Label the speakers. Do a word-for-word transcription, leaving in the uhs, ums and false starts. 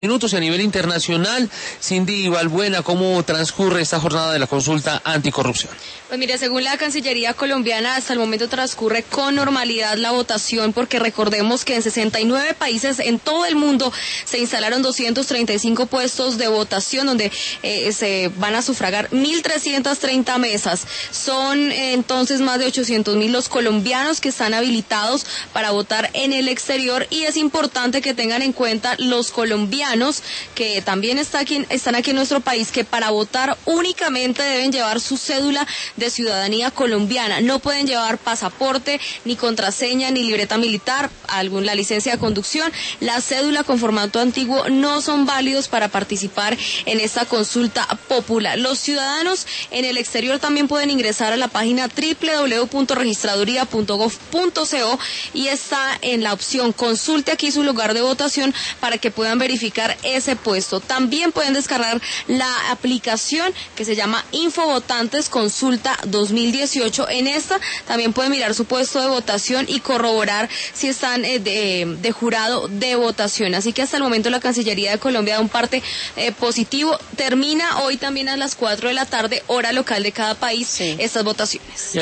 Speaker 1: Minutos y a nivel internacional, Cindy Balbuena, ¿cómo transcurre esta jornada de la consulta anticorrupción?
Speaker 2: Pues mire, según la Cancillería colombiana, hasta el momento transcurre con normalidad la votación, porque recordemos que en sesenta y nueve países en todo el mundo se instalaron doscientos treinta y cinco puestos de votación donde eh, se van a sufragar mil trescientas treinta mesas. Son eh, entonces más de ochocientos mil los colombianos que están habilitados para votar en el exterior, y es importante que tengan en cuenta los colombianos que también está aquí, están aquí en nuestro país, que para votar únicamente deben llevar su cédula de ciudadanía colombiana. No pueden llevar pasaporte, ni contraseña, ni libreta militar, algún, la licencia de conducción. La cédula con formato antiguo no son válidos para participar en esta consulta popular. Los ciudadanos en el exterior también pueden ingresar a la página doble u doble u doble u punto registraduría punto gov punto co y está en la opción consulte aquí su lugar de votación para que puedan verificar ese puesto. También pueden descargar la aplicación que se llama Infovotantes Consulta dos mil dieciocho. En esta también pueden mirar su puesto de votación y corroborar si están eh, de, de jurado de votación. Así que hasta el momento la Cancillería de Colombia da un parte eh, positivo. Termina hoy también a las cuatro de la tarde, hora local de cada país, sí, estas votaciones.